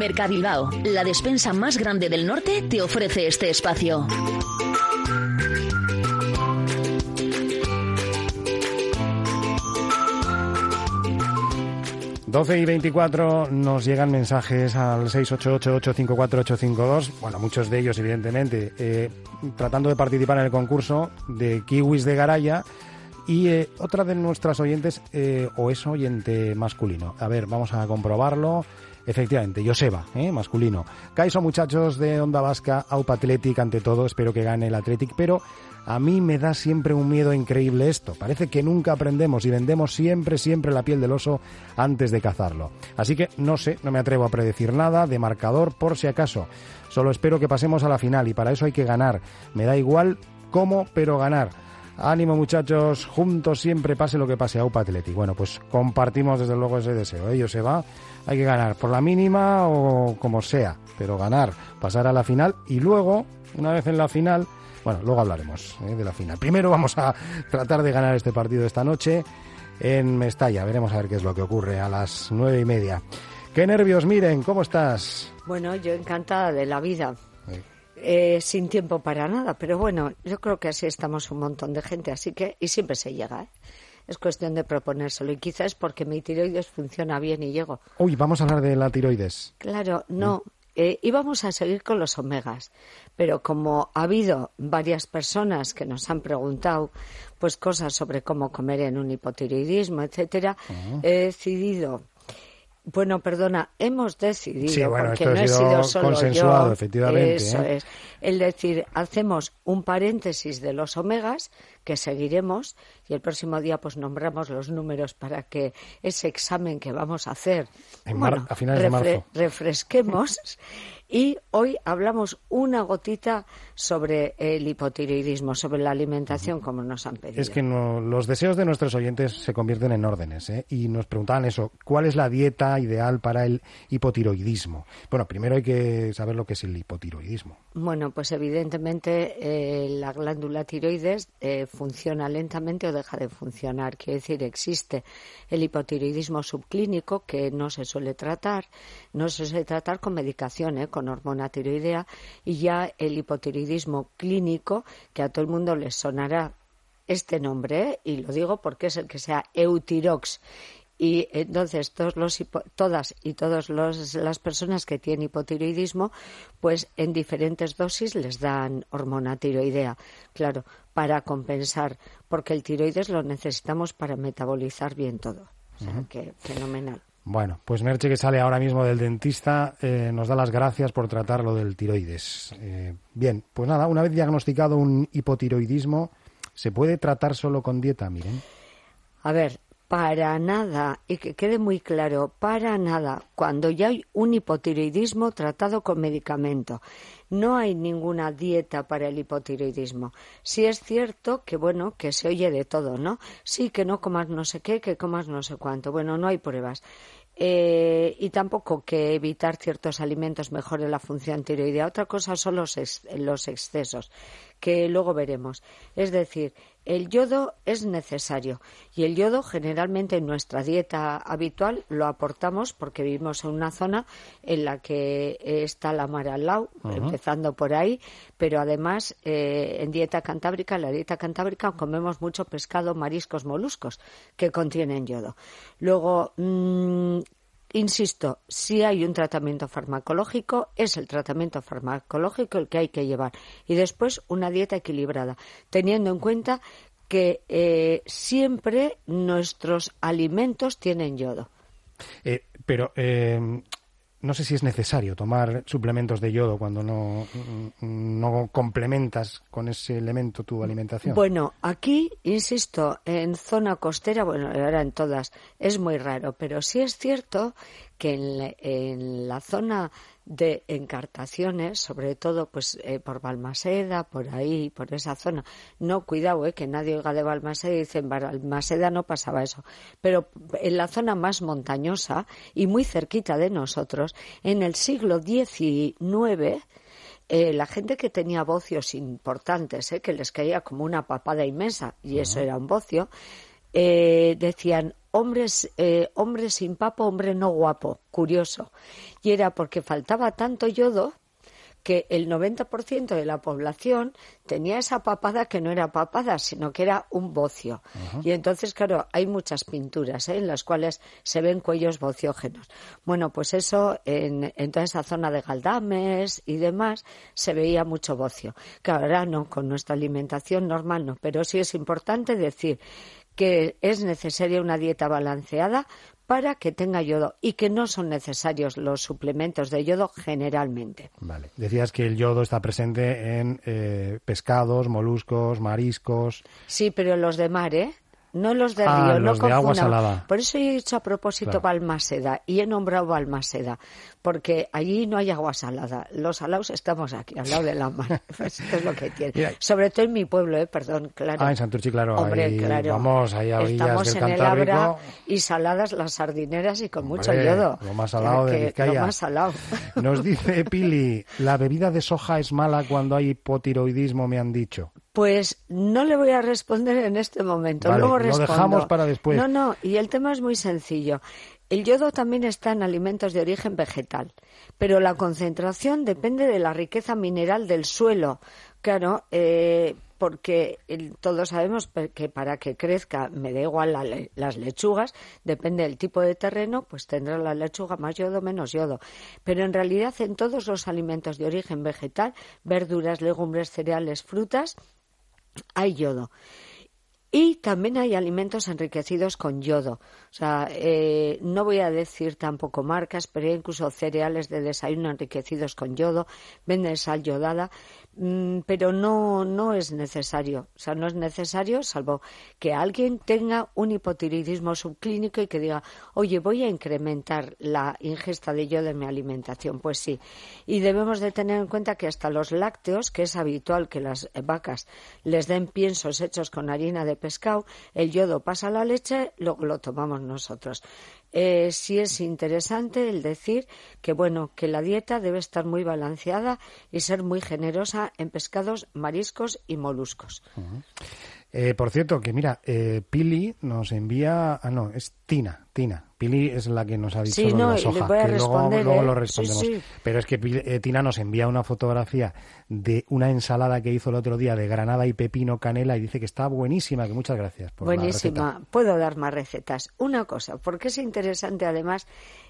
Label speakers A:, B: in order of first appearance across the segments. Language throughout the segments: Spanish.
A: Mercabilbao, la despensa más grande del norte, te ofrece este espacio.
B: Doce y 24 nos llegan mensajes al 688-854-852. Bueno, muchos de ellos, evidentemente, tratando de participar en el concurso de Kiwis de Garaya. Y otra de nuestras oyentes, o es oyente masculino. A ver, vamos a comprobarlo. Efectivamente, Joseba, masculino. Kaiso, muchachos de Onda Vasca, Aupa Athletic, ante todo, espero que gane el Athletic, pero a mí me da siempre un miedo increíble esto. Parece que nunca aprendemos y vendemos siempre la piel del oso antes de cazarlo. Así que no sé, no me atrevo a predecir nada de marcador por si acaso. Solo espero que pasemos a la final y para eso hay que ganar. Me da igual cómo, pero ganar. Ánimo, muchachos, juntos siempre, pase lo que pase. Aupa Athletic. Bueno, pues compartimos desde luego ese deseo. Joseba, hay que ganar por la mínima o como sea, pero ganar, pasar a la final y luego, una vez en la final, bueno, luego hablaremos de la final. Primero vamos a tratar de ganar este partido esta noche en Mestalla. Veremos a ver qué es lo que ocurre a las 9:30. ¡Qué nervios, Miren! ¿Cómo estás?
C: Bueno, yo encantada de la vida. Sin tiempo para nada, pero bueno, yo creo que así estamos un montón de gente, así que, y siempre se llega, es cuestión de proponérselo, y quizás porque mi tiroides funciona bien y llego.
B: Uy, vamos a hablar de la tiroides.
C: Claro, no, íbamos a seguir con los omegas, pero como ha habido varias personas que nos han preguntado pues cosas sobre cómo comer en un hipotiroidismo, etcétera, he decidido... Bueno, perdona, hemos decidido,
B: sí, bueno,
C: porque no he sido solo
B: consensuado,
C: yo,
B: efectivamente,
C: eso es, el decir, hacemos un paréntesis de los omegas, que seguiremos, y el próximo día pues nombramos los números para que ese examen que vamos a hacer,
B: a finales de marzo,
C: refresquemos, y hoy hablamos una gotita sobre el hipotiroidismo, sobre la alimentación, como nos han pedido.
B: Es que los deseos de nuestros oyentes se convierten en órdenes, y nos preguntaban eso, ¿cuál es la dieta ideal para el hipotiroidismo? Bueno, primero hay que saber lo que es el hipotiroidismo.
C: Bueno, pues evidentemente la glándula tiroides funciona lentamente o deja de funcionar. Quiere decir, existe el hipotiroidismo subclínico que no se suele tratar con medicación, con hormona tiroidea, y ya el hipotiroidismo clínico, que a todo el mundo les sonará este nombre, y lo digo porque es el que sea Eutirox. Y entonces todas las personas que tienen hipotiroidismo, pues en diferentes dosis les dan hormona tiroidea, claro, para compensar, porque el tiroides lo necesitamos para metabolizar bien todo. O sea, que fenomenal.
B: Bueno, pues Merche, que sale ahora mismo del dentista, nos da las gracias por tratar lo del tiroides. Bien, pues nada, una vez diagnosticado un hipotiroidismo, ¿se puede tratar solo con dieta, Miren?
C: A ver, para nada, y que quede muy claro, para nada, cuando ya hay un hipotiroidismo tratado con medicamento. No hay ninguna dieta para el hipotiroidismo. Sí es cierto que, bueno, que se oye de todo, ¿no? Sí, que no comas no sé qué, que comas no sé cuánto. Bueno, no hay pruebas. Y tampoco que evitar ciertos alimentos mejore la función tiroidea. Otra cosa son los excesos, que luego veremos. Es decir, el yodo es necesario y el yodo generalmente en nuestra dieta habitual lo aportamos porque vivimos en una zona en la que está la mar al lado, empezando por ahí, pero además en la dieta cantábrica comemos mucho pescado, mariscos, moluscos que contienen yodo. Luego, insisto, si hay un tratamiento farmacológico, es el tratamiento farmacológico el que hay que llevar. Y después una dieta equilibrada, teniendo en cuenta que siempre nuestros alimentos tienen yodo.
B: Pero no sé si es necesario tomar suplementos de yodo cuando no complementas con ese elemento tu alimentación.
C: Bueno, aquí, insisto, en zona costera, bueno, ahora en todas, es muy raro, pero sí es cierto que en la zona de Encartaciones, sobre todo pues por Balmaseda, por ahí, por esa zona. No, cuidado, que nadie oiga de Balmaseda y dice, en Balmaseda no pasaba eso. Pero en la zona más montañosa y muy cerquita de nosotros, en el siglo XIX, la gente que tenía bocios importantes, que les caía como una papada inmensa, y eso era un bocio, decían, hombre sin papo, hombre no guapo, curioso. Y era porque faltaba tanto yodo que el 90% de la población tenía esa papada que no era papada, sino que era un bocio. Uh-huh. Y entonces, claro, hay muchas pinturas en las cuales se ven cuellos bociógenos. Bueno, pues eso, en toda esa zona de Galdames y demás, se veía mucho bocio. Que ahora no, con nuestra alimentación normal no, pero sí es importante decir que es necesaria una dieta balanceada para que tenga yodo y que no son necesarios los suplementos de yodo generalmente.
B: Vale. Decías que el yodo está presente en pescados, moluscos, mariscos.
C: Sí, pero los de mar, no los de río,
B: los
C: no
B: de agua salada.
C: Por eso he dicho a propósito claro. Balmaseda y he nombrado Balmaseda, porque allí no hay agua salada. Los salados estamos aquí, al lado de la mar. Pues esto es lo que tiene. Mira. Sobre todo en mi pueblo, perdón, claro.
B: En Santurchi, claro.
C: Hombre,
B: ahí,
C: claro.
B: Vamos, ahí a orillas
C: estamos
B: del
C: en
B: Cantábrico.
C: El Abra y saladas las sardineras y con mucho
B: Hombre,
C: yodo.
B: Lo más salado de Vizcaya.
C: Lo más salado.
B: Nos dice Pili, la bebida de soja es mala cuando hay hipotiroidismo, me han dicho.
C: Pues no le voy a responder en este momento.
B: Vale,
C: luego
B: respondo. Lo dejamos para después.
C: No, y el tema es muy sencillo. El yodo también está en alimentos de origen vegetal, pero la concentración depende de la riqueza mineral del suelo. Claro, porque todos sabemos que para que crezca, me da igual las lechugas, depende del tipo de terreno, pues tendrá la lechuga más yodo, menos yodo. Pero en realidad en todos los alimentos de origen vegetal, verduras, legumbres, cereales, frutas, hay yodo. Y también hay alimentos enriquecidos con yodo. O sea, no voy a decir tampoco marcas, pero hay incluso cereales de desayuno enriquecidos con yodo, venden sal yodada, pero no es necesario. O sea, no es necesario, salvo que alguien tenga un hipotiroidismo subclínico y que diga, oye, voy a incrementar la ingesta de yodo en mi alimentación. Pues sí. Y debemos de tener en cuenta que hasta los lácteos, que es habitual que las vacas les den piensos hechos con harina de pescado, el yodo pasa a la leche, luego lo tomamos nosotros. Sí es interesante el decir que que la dieta debe estar muy balanceada y ser muy generosa en pescados, mariscos y moluscos.
B: Uh-huh. Por cierto, que mira, Pili nos envía... es Tina. Pili es la que nos ha dicho lo de la soja,
C: voy a
B: que
C: responder,
B: luego lo respondemos.
C: Sí.
B: Pero es que Tina nos envía una fotografía de una ensalada que hizo el otro día de granada y pepino canela y dice que está buenísima, que muchas gracias por
C: buenísima.
B: la receta.
C: Puedo dar más recetas. Una cosa, porque es interesante además...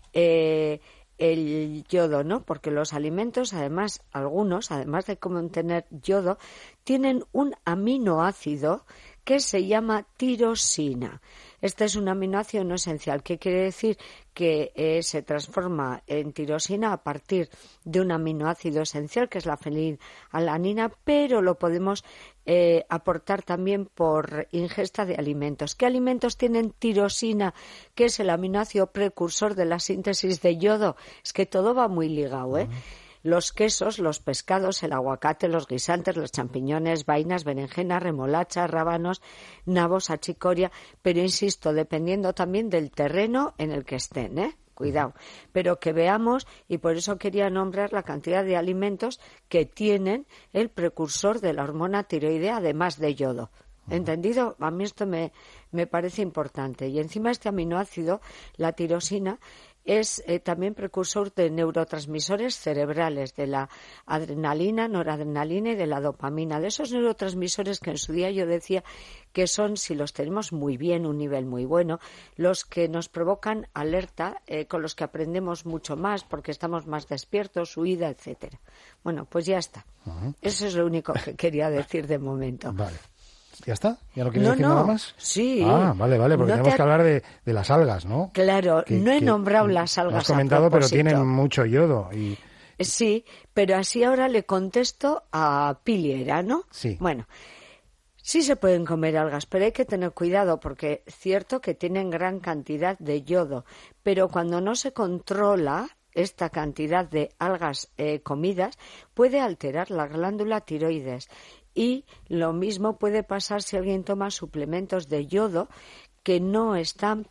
C: el yodo, ¿no? Porque los alimentos, además, algunos, además de contener yodo, tienen un aminoácido que se llama tirosina. Este es un aminoácido no esencial. ¿Qué quiere decir? Que se transforma en tirosina a partir de un aminoácido esencial, que es la fenilalanina, pero lo podemos aportar también por ingesta de alimentos. ¿Qué alimentos tienen tirosina, que es el aminoácido precursor de la síntesis de yodo? Es que todo va muy ligado, ¿eh? Los quesos, los pescados, el aguacate, los guisantes, los champiñones, vainas, berenjenas, remolachas, rábanos, nabos, achicoria, pero insisto, dependiendo también del terreno en el que estén, Cuidado, pero que veamos, y por eso quería nombrar la cantidad de alimentos que tienen el precursor de la hormona tiroidea, además de yodo. ¿Entendido? A mí esto me parece importante. Y encima este aminoácido, la tirosina, es también precursor de neurotransmisores cerebrales, de la adrenalina, noradrenalina y de la dopamina, de esos neurotransmisores que en su día yo decía que son, si los tenemos muy bien, un nivel muy bueno, los que nos provocan alerta, con los que aprendemos mucho más porque estamos más despiertos, huida, etcétera. Bueno, pues ya está. Uh-huh. Eso es lo único que quería decir de momento.
B: Vale. ¿Ya está? ¿Ya no quieres decir nada más?
C: Sí.
B: Ah, vale, porque tenemos que hablar de las algas, ¿no?
C: Claro, no he nombrado las algas.
B: Lo has comentado, pero tienen mucho yodo.
C: Sí, pero así ahora le contesto a Piliera, ¿no?
B: Sí.
C: Bueno, sí se pueden comer algas, pero hay que tener cuidado porque es cierto que tienen gran cantidad de yodo, pero cuando no se controla esta cantidad de algas comidas, puede alterar la glándula tiroides. Y lo mismo puede pasar si alguien toma suplementos de yodo que no están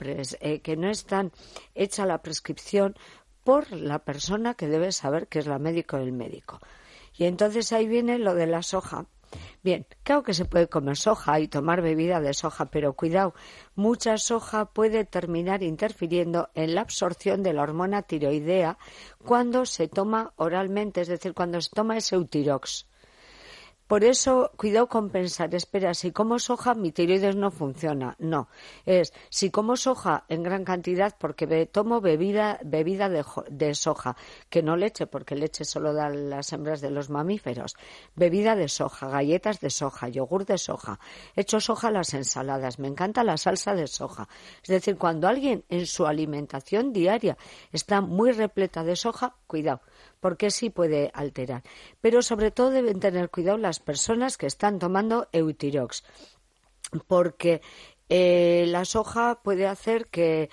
C: hecha la prescripción por la persona que debe saber que es la médico del médico. Y entonces ahí viene lo de la soja. Bien, claro que se puede comer soja y tomar bebida de soja, pero cuidado, mucha soja puede terminar interfiriendo en la absorción de la hormona tiroidea cuando se toma oralmente, es decir, cuando se toma ese Eutirox. Por eso, cuidado con pensar, espera, si como soja mi tiroides no funciona. No, es si como soja en gran cantidad porque tomo bebida de soja, que no leche, porque leche solo dan las hembras de los mamíferos. Bebida de soja, galletas de soja, yogur de soja. Echo soja a las ensaladas, me encanta la salsa de soja. Es decir, cuando alguien en su alimentación diaria está muy repleta de soja, cuidado, porque sí puede alterar. Pero sobre todo deben tener cuidado las personas que están tomando Eutirox, porque la soja puede hacer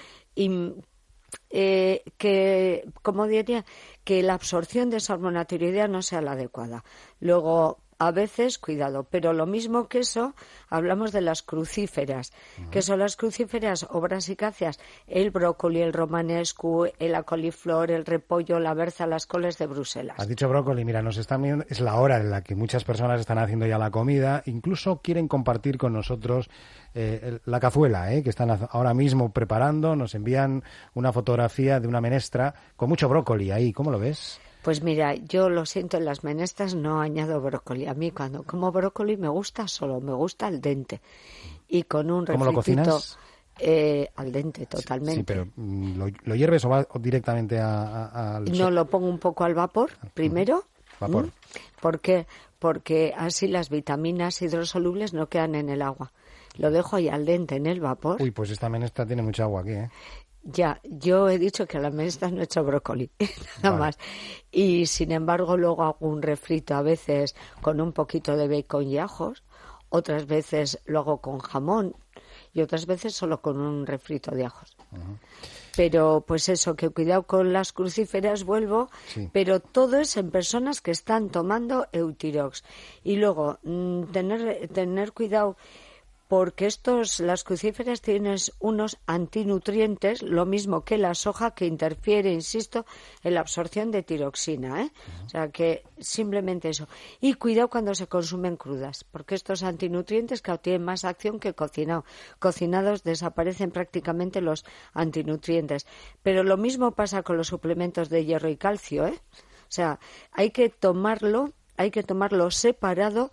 C: como diría, que la absorción de esa hormona tiroidea no sea la adecuada. Luego, a veces, cuidado, pero lo mismo que eso, hablamos de las crucíferas. ¿Qué son las crucíferas o brasicáceas? El brócoli, el romanesco, la coliflor, el repollo, la berza, las coles de Bruselas.
B: Has dicho brócoli, mira, nos están viendo, es la hora en la que muchas personas están haciendo ya la comida, incluso quieren compartir con nosotros la cazuela, que están ahora mismo preparando, nos envían una fotografía de una menestra con mucho brócoli ahí, ¿cómo lo ves?
C: Pues mira, yo lo siento, en las menestras no añado brócoli. A mí cuando como brócoli me gusta al dente. Y con un refritito.
B: ¿Cómo lo cocinas?
C: Al dente, totalmente.
B: Sí, pero ¿lo hierves o va directamente al...?
C: No, lo pongo un poco al vapor primero.
B: Vapor.
C: ¿Por qué? Porque así las vitaminas hidrosolubles no quedan en el agua. Lo dejo ahí al dente en el vapor.
B: Uy, pues esta menestra tiene mucha agua aquí, ¿eh?
C: Ya, yo he dicho que a las menestras no he hecho brócoli, nada más. Y sin embargo luego hago un refrito a veces con un poquito de bacon y ajos, otras veces lo hago con jamón y otras veces solo con un refrito de ajos. Uh-huh. Pero pues eso, que cuidado con las crucíferas, vuelvo, sí. Pero todo es en personas que están tomando Eutirox. Y luego tener cuidado, porque las crucíferas tienen unos antinutrientes, lo mismo que la soja, que interfiere, insisto, en la absorción de tiroxina, ¿eh? Uh-huh. O sea que simplemente eso. Y cuidado cuando se consumen crudas, porque estos antinutrientes tienen más acción que cocinado. Cocinados desaparecen prácticamente los antinutrientes. Pero lo mismo pasa con los suplementos de hierro y calcio, ¿eh? O sea, hay que tomarlo separado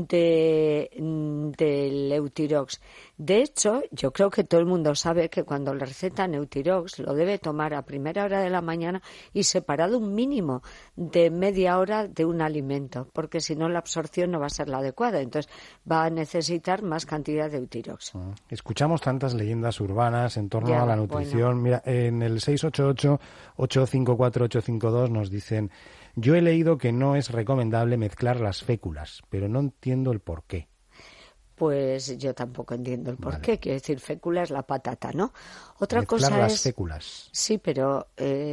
C: del Eutirox. De hecho, yo creo que todo el mundo sabe que cuando le recetan Eutirox lo debe tomar a primera hora de la mañana y separado un mínimo de media hora de un alimento, porque si no la absorción no va a ser la adecuada, entonces va a necesitar más cantidad de Eutirox.
B: Escuchamos tantas leyendas urbanas en torno a la nutrición. Bueno. Mira, en el 688-854-852 nos dicen: yo he leído que no es recomendable mezclar las féculas, pero no entiendo el por qué.
C: Pues yo tampoco entiendo el por qué. Quiero decir, fécula es la patata, ¿no? Otra
B: mezclar
C: cosa
B: las féculas.
C: Sí, pero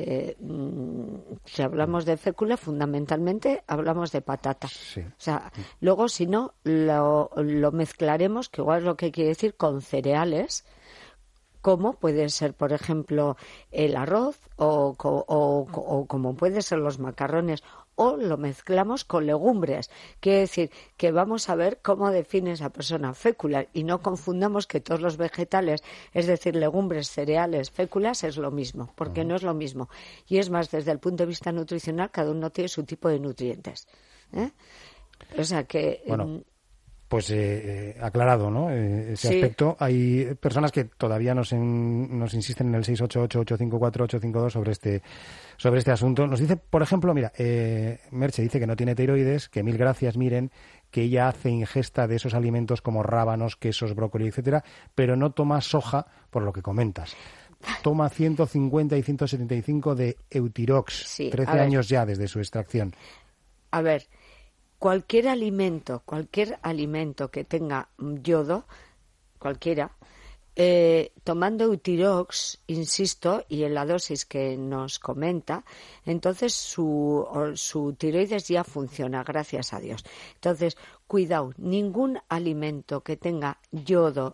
C: si hablamos de fécula, fundamentalmente hablamos de patata.
B: Sí.
C: O sea, luego, si no, lo mezclaremos, que igual es lo que quiere decir, con cereales, como puede ser, por ejemplo, el arroz o como puede ser los macarrones, o lo mezclamos con legumbres. Quiere decir que vamos a ver cómo define esa persona fécula y no confundamos que todos los vegetales, es decir, legumbres, cereales, féculas, es lo mismo, porque no es lo mismo. Y es más, desde el punto de vista nutricional, cada uno tiene su tipo de nutrientes, ¿eh? O sea que...
B: Bueno. Pues aclarado, ¿no? Ese
C: sí.
B: aspecto. Hay personas que todavía nos insisten en el 688-854-852 sobre este asunto. Nos dice, por ejemplo, mira, Merche dice que no tiene tiroides, que mil gracias, miren, que ella hace ingesta de esos alimentos como rábanos, quesos, brócoli, etcétera, pero no toma soja, por lo que comentas. Toma 150 y 175 de Eutirox,
C: sí,
B: 13 años ya desde su extracción.
C: A ver, cualquier alimento que tenga yodo, cualquiera, tomando Eutirox, insisto, y en la dosis que nos comenta, entonces su tiroides ya funciona, gracias a Dios. Entonces, cuidado, ningún alimento que tenga yodo,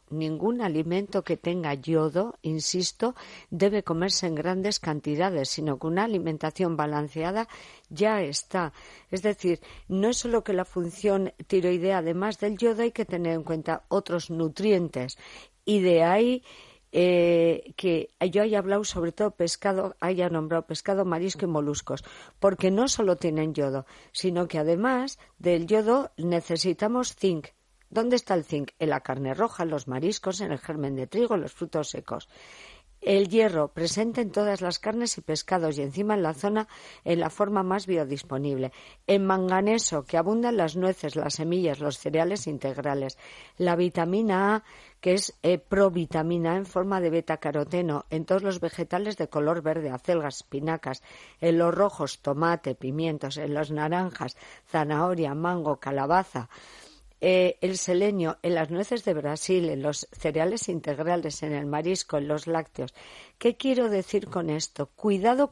C: insisto, debe comerse en grandes cantidades, sino que una alimentación balanceada ya está. Es decir, no es solo que la función tiroidea, además del yodo, hay que tener en cuenta otros nutrientes. Y de ahí que yo haya hablado sobre todo haya nombrado pescado, marisco y moluscos, porque no solo tienen yodo, sino que además del yodo necesitamos zinc. ¿Dónde está el zinc? En la carne roja, en los mariscos, en el germen de trigo, en los frutos secos. El hierro, presente en todas las carnes y pescados y encima en la forma más biodisponible. El manganeso, que abunda en las nueces, las semillas, los cereales integrales. La vitamina A, que es provitamina en forma de betacaroteno en todos los vegetales de color verde, acelgas, espinacas, en los rojos, tomate, pimientos, en los naranjas, zanahoria, mango, calabaza. El selenio en las nueces de Brasil, en los cereales integrales, en el marisco, en los lácteos. ¿Qué quiero decir con esto? Cuidado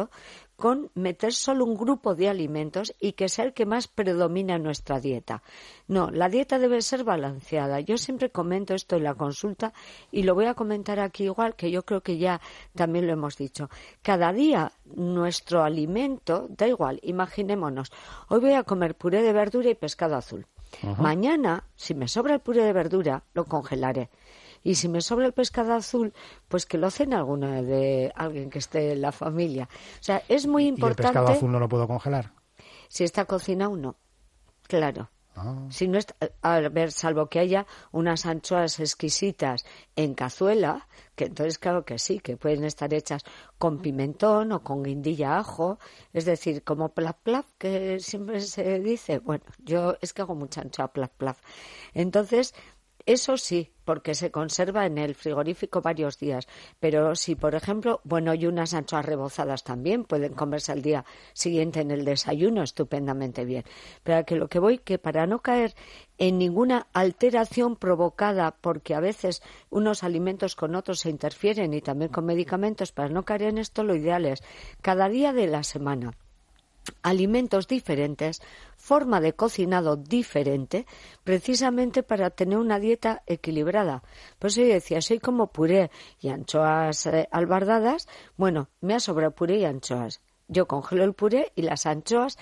C: con meter solo un grupo de alimentos y que sea el que más predomina en nuestra dieta. No, la dieta debe ser balanceada. Yo siempre comento esto en la consulta y lo voy a comentar aquí igual, que yo creo que ya también lo hemos dicho. Cada día nuestro alimento, da igual, imaginémonos, hoy voy a comer puré de verdura y pescado azul. Uh-huh. Mañana, si me sobra el puré de verdura, lo congelaré. Y si me sobra el pescado azul, pues que lo cene alguien que esté en la familia. O sea, es muy importante.
B: ¿Y el pescado azul no lo puedo congelar?
C: Si está cocinado, no. Claro.
B: Ah.
C: Si no está, a ver, salvo que haya unas anchoas exquisitas en cazuela, que entonces claro que sí, que pueden estar hechas con pimentón o con guindilla ajo, es decir, como plaf plaf, que siempre se dice. Bueno, yo es que hago mucha anchoa plaf plaf. Entonces, eso sí, porque se conserva en el frigorífico varios días. Pero si, por ejemplo, y unas anchoas rebozadas también pueden comerse al día siguiente en el desayuno estupendamente bien. Pero que lo que voy, que para no caer en ninguna alteración provocada, porque a veces unos alimentos con otros se interfieren y también con medicamentos, para no caer en esto, lo ideal es cada día de la semana alimentos diferentes, forma de cocinado diferente, precisamente para tener una dieta equilibrada. Por eso yo decía, soy como puré y anchoas albardadas. Bueno, me ha sobrado puré y anchoas. Yo congelo el puré y las anchoas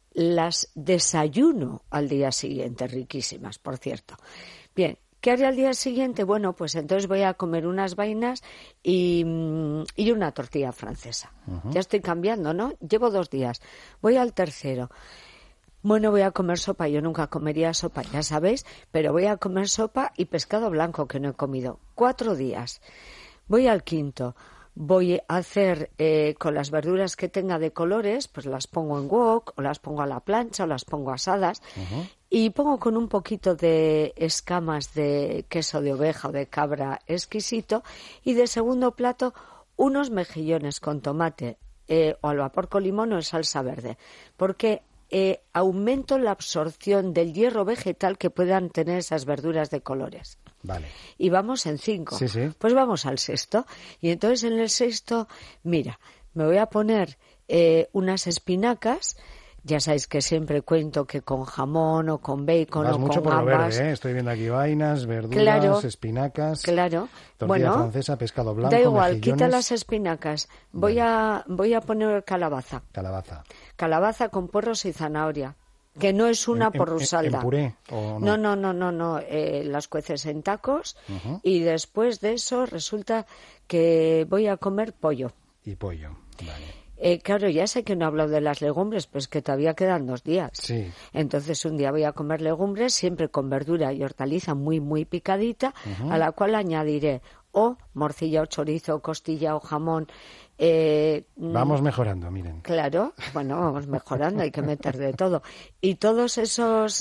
C: las desayuno al día siguiente, riquísimas, por cierto. Bien. ¿Qué haré al día siguiente? Bueno, pues entonces voy a comer unas vainas y una tortilla francesa. Uh-huh. Ya estoy cambiando, ¿no? Llevo 2 días. Voy al tercero. Bueno, voy a comer sopa. Yo nunca comería sopa, ya sabéis, pero voy a comer sopa y pescado blanco, que no he comido. 4 días. Voy al quinto. Voy a hacer con las verduras que tenga de colores, pues las pongo en wok, o las pongo a la plancha, o las pongo asadas. Uh-huh. Y pongo con un poquito de escamas de queso de oveja o de cabra exquisito. Y de segundo plato, unos mejillones con tomate o al vapor con limón o en salsa verde. Porque aumento la absorción del hierro vegetal que puedan tener esas verduras de colores.
B: Vale.
C: Y vamos en 5.
B: Sí, sí.
C: Pues vamos al sexto. Y entonces en el sexto, mira, me voy a poner unas espinacas. Ya sabéis que siempre cuento que con jamón o con bacon
B: vas
C: o
B: mucho
C: con
B: por
C: gambas.
B: Lo verde, ¿eh? Estoy viendo aquí vainas, verduras,
C: claro,
B: espinacas,
C: claro.
B: tortilla francesa, pescado blanco,
C: da igual,
B: mejillones.
C: quita las espinacas. Voy a poner calabaza. Calabaza con puerros y zanahoria. Que no es una porrusalda.
B: ¿En puré o no?
C: No. Las cueces en tacos.
B: Uh-huh.
C: Y después de eso resulta que voy a comer pollo.
B: Y pollo, vale.
C: Claro, ya sé que no he hablado de las legumbres, pues que todavía quedan 2 días.
B: Sí.
C: Entonces un día voy a comer legumbres, siempre con verdura y hortaliza muy, muy picadita, uh-huh. a la cual añadiré o morcilla o chorizo o costilla o jamón.
B: Vamos mejorando, miren.
C: Claro, bueno, vamos mejorando, hay que meter de todo. Y todos esos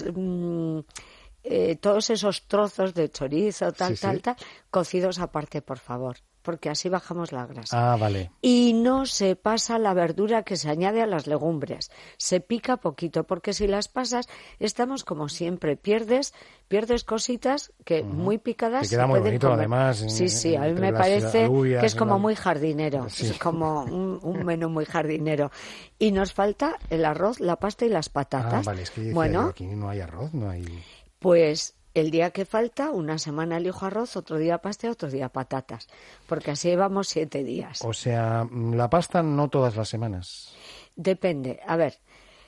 C: trozos de chorizo, tal, cocidos aparte, por favor. porque así bajamos la grasa.
B: Ah, vale.
C: Y no se pasa la verdura que se añade a las legumbres. Se pica poquito, porque si las pasas, estamos como siempre. Pierdes cositas que muy picadas
B: que queda
C: se
B: muy
C: pueden
B: bonito,
C: comer.
B: además.
C: Sí, a mí me parece que es como muy jardinero. Sí. Es como un menú muy jardinero. Y nos falta el arroz, la pasta y las patatas.
B: Vale, es que yo
C: bueno,
B: yo, aquí no hay arroz, no hay...
C: Pues el día que falta, una semana elijo arroz, otro día pasta, otro día patatas, porque así llevamos 7 días.
B: O sea, la pasta no todas las semanas.
C: Depende. A ver,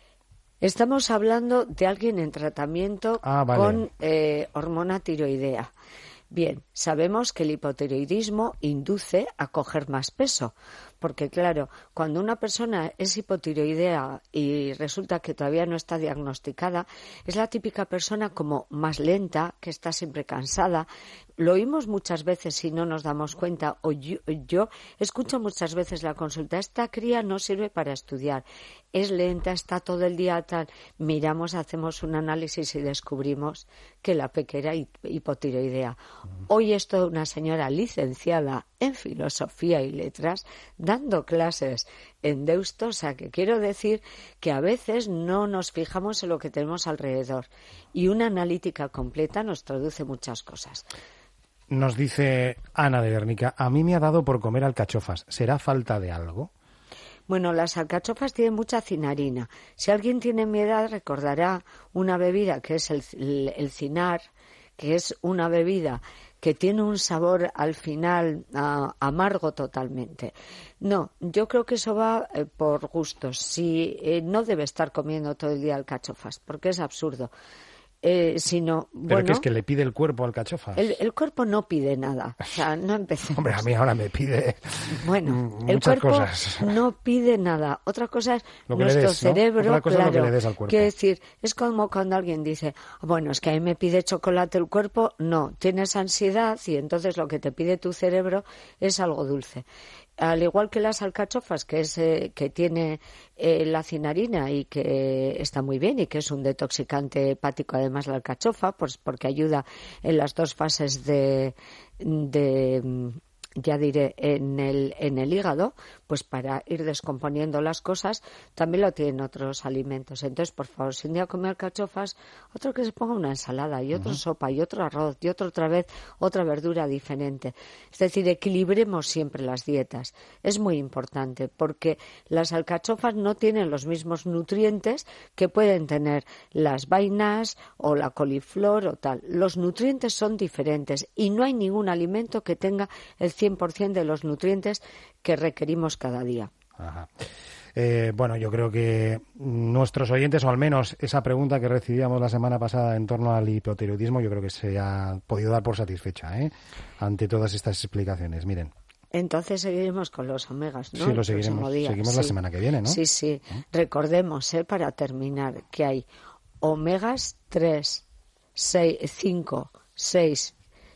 C: estamos hablando de alguien en tratamiento
B: vale.
C: con hormona tiroidea. Bien, sabemos que el hipotiroidismo induce a coger más peso, porque claro, cuando una persona es hipotiroidea y resulta que todavía no está diagnosticada, es la típica persona como más lenta, que está siempre cansada. Lo oímos muchas veces y no nos damos cuenta, o yo escucho muchas veces la consulta, esta cría no sirve para estudiar, es lenta, está todo el día tal. Miramos, hacemos un análisis y descubrimos que la pequeña era hipotiroidea. Hoy es toda una señora licenciada en filosofía y letras, dando clases en Deusto, o sea, que quiero decir que a veces no nos fijamos en lo que tenemos alrededor y una analítica completa nos traduce muchas cosas.
B: Nos dice Ana de Guernica, a mí me ha dado por comer alcachofas, ¿será falta de algo?
C: Bueno, las alcachofas tienen mucha cinarina. Si alguien tiene mi edad recordará una bebida que es el cinar, que es una bebida que tiene un sabor al final amargo totalmente. No, yo creo que eso va por gustos. No debe estar comiendo todo el día alcachofas, porque es absurdo. Sino,
B: ¿Pero
C: bueno,
B: qué es que le pide el cuerpo alcachofas?
C: El cuerpo no pide nada, o sea, no empecemos.
B: Hombre, a mí ahora me pide
C: el cuerpo
B: cosas.
C: No pide nada. Otra cosa es
B: lo que
C: nuestro
B: le des, ¿no?
C: cerebro,
B: Otra cosa
C: claro.
B: Es lo que le des al cuerpo.
C: Quiero decir, es como cuando alguien dice, bueno, es que a mí me pide chocolate el cuerpo. No, tienes ansiedad y entonces lo que te pide tu cerebro es algo dulce. Al igual que las alcachofas, que tiene la cinarina y que está muy bien y que es un detoxicante hepático, además la alcachofa, pues porque ayuda en las dos fases ya diré, en el hígado, pues para ir descomponiendo las cosas, también lo tienen otros alimentos. Entonces, por favor, si un día come alcachofas, otro que se ponga una ensalada, y otro sopa, y otro arroz, y otro otra vez, otra verdura diferente. Es decir, equilibremos siempre las dietas. Es muy importante, porque las alcachofas no tienen los mismos nutrientes que pueden tener las vainas o la coliflor o tal. Los nutrientes son diferentes y no hay ningún alimento que tenga el 100% de los nutrientes que requerimos cada día.
B: Ajá. Bueno, yo creo que nuestros oyentes, o al menos esa pregunta que recibíamos la semana pasada en torno al hipotiroidismo, yo creo que se ha podido dar por satisfecha, ante todas estas explicaciones. Miren.
C: Entonces seguiremos con los omegas, ¿no?
B: Sí, lo seguiremos. Seguimos la semana que viene, ¿no?
C: Sí, sí. Recordemos, para terminar, que hay omegas 3, 6, 5, 6,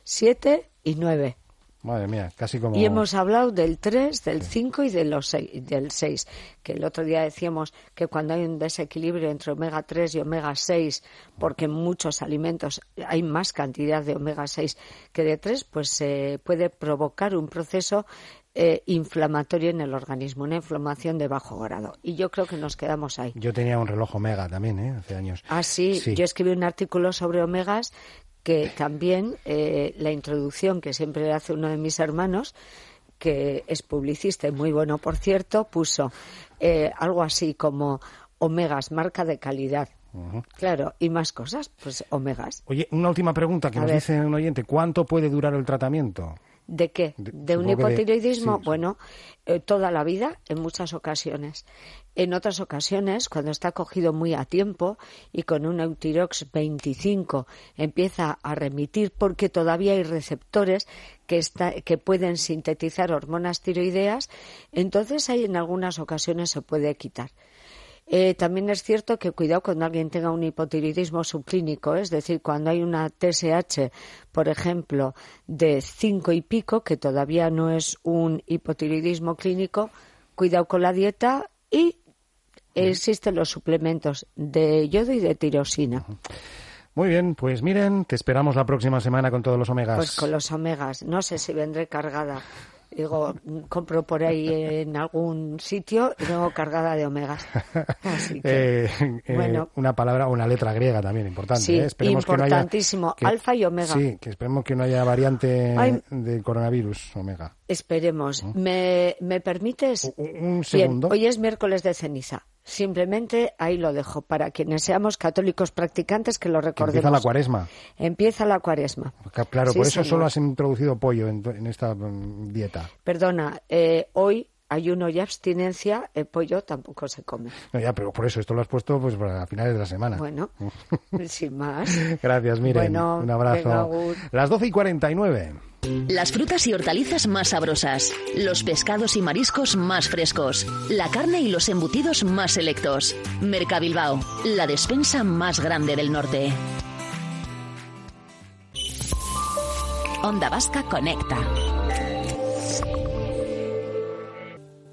C: 7 y 9.
B: Madre mía, casi como...
C: Y hemos hablado del 3, del 5 y del 6, que el otro día decíamos que cuando hay un desequilibrio entre omega 3 y omega 6, porque en muchos alimentos hay más cantidad de omega 6 que de 3, pues se puede provocar un proceso inflamatorio en el organismo, una inflamación de bajo grado. Y yo creo que nos quedamos ahí.
B: Yo tenía un reloj omega también, hace años.
C: Ah, sí. Yo escribí un artículo sobre omegas que también la introducción que siempre hace uno de mis hermanos, que es publicista y muy bueno, por cierto, puso algo así como omegas, marca de calidad. Claro, y más cosas, pues omegas.
B: Oye, una última pregunta que nos dice un oyente. ¿Cuánto puede durar el tratamiento?
C: ¿De qué? ¿De un hipotiroidismo?
B: Sí.
C: Bueno, toda la vida, en muchas ocasiones. En otras ocasiones, cuando está cogido muy a tiempo y con un Eutirox 25 empieza a remitir porque todavía hay receptores que pueden sintetizar hormonas tiroideas, entonces ahí en algunas ocasiones se puede quitar. También es cierto que cuidado cuando alguien tenga un hipotiroidismo subclínico, es decir, cuando hay una TSH, por ejemplo, de 5 y pico, que todavía no es un hipotiroidismo clínico, cuidado con la dieta y existen los suplementos de yodo y de tirosina.
B: Muy bien, pues miren, te esperamos la próxima semana con todos los omegas.
C: Pues con los omegas, no sé si vendré cargada. Digo, compro por ahí en algún sitio y vengo cargada de omegas. Así que, bueno.
B: Una palabra, una letra griega también importante.
C: Sí,
B: esperemos
C: importantísimo.
B: Que no haya,
C: alfa y omega.
B: Sí, que esperemos que no haya variante del coronavirus, omega.
C: Esperemos. ¿Me permites?
B: Un segundo.
C: Bien, hoy es miércoles de ceniza. Simplemente ahí lo dejo para quienes seamos católicos practicantes que lo recordemos.
B: Empieza la cuaresma.
C: Empieza la cuaresma.
B: Claro,
C: Sí,
B: por eso
C: señor.
B: solo has introducido pollo en esta dieta.
C: Perdona, hoy ayuno y abstinencia, el pollo tampoco se come.
B: No, ya, pero por eso esto lo has puesto pues para finales de la semana.
C: Bueno, sin más.
B: Gracias, Miren.
C: Bueno,
B: un abrazo.
C: venga, Agur.
B: Las 12:49.
A: Las frutas y hortalizas más sabrosas, los pescados y mariscos más frescos, la carne y los embutidos más selectos. Mercabilbao, la despensa más grande del norte. Onda Vasca conecta.